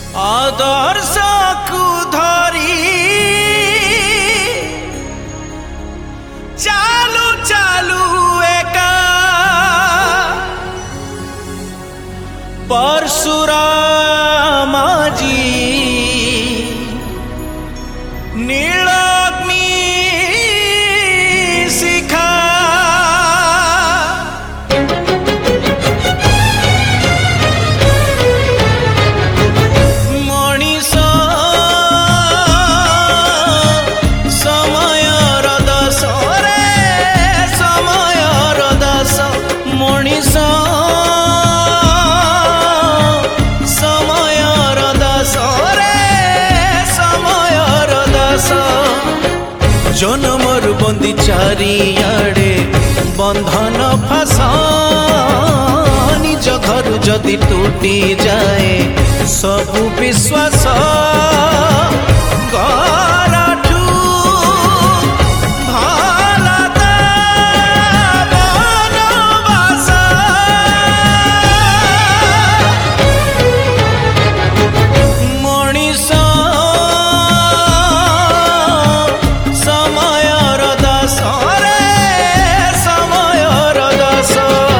आदर्श को धरी चालू चालू एका परशुराम जी नीलाग्नि शिखा मणिष समयर दश रे समयर दश मणिष समयर दश रे समयर दश जनमर बंदी चारियाड़े बंधन फास निज घर जदि टूटी जाए सबु विश्वास घरठू भला ता बनवास मणिष समयर दश रे समयर दश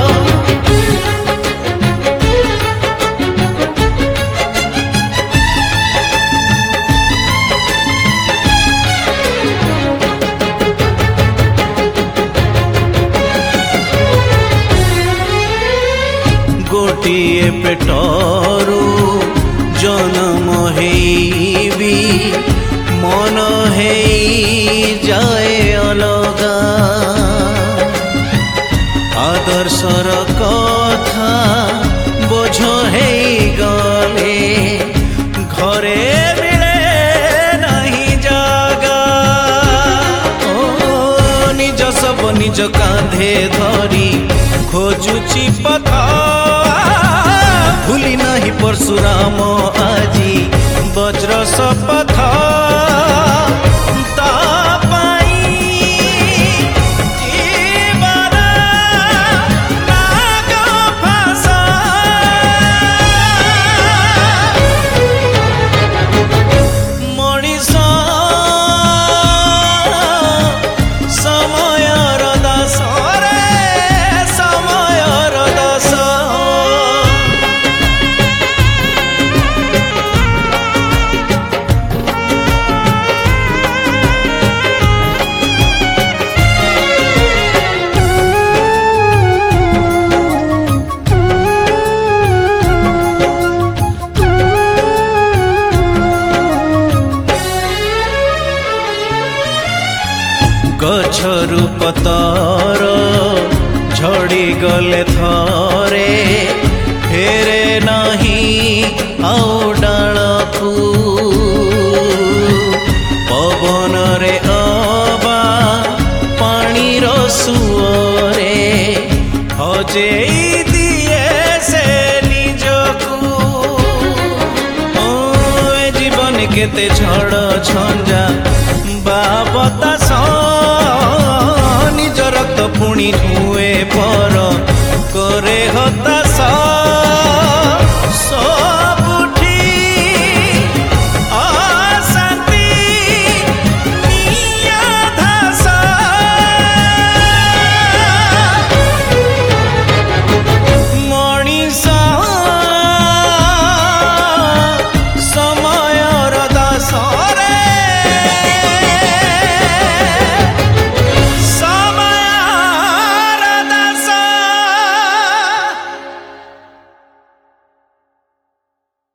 गोटिए पेटरू जन्म हेबी मन हे जाए अलगा आदर्शर कथा बोझ हे गले घरे मिले नहीं जागा ओ निज सब निज कांधे धरी खोजुची पथा भूली नहीं परशुराम आजी वज्र शपथ ता पाई जीवन नाग फास मणिष समयर दश रे समयर दश गछरु पतर झड़ी गले थरे फेरे नहीं आउ डालकू पवन रे अबा पानीर सुअरे हजेई दिए से निजकू ओ जीवन केते झड़ झंझा बाबतास निज रक्त पुणी हुए पर करे हता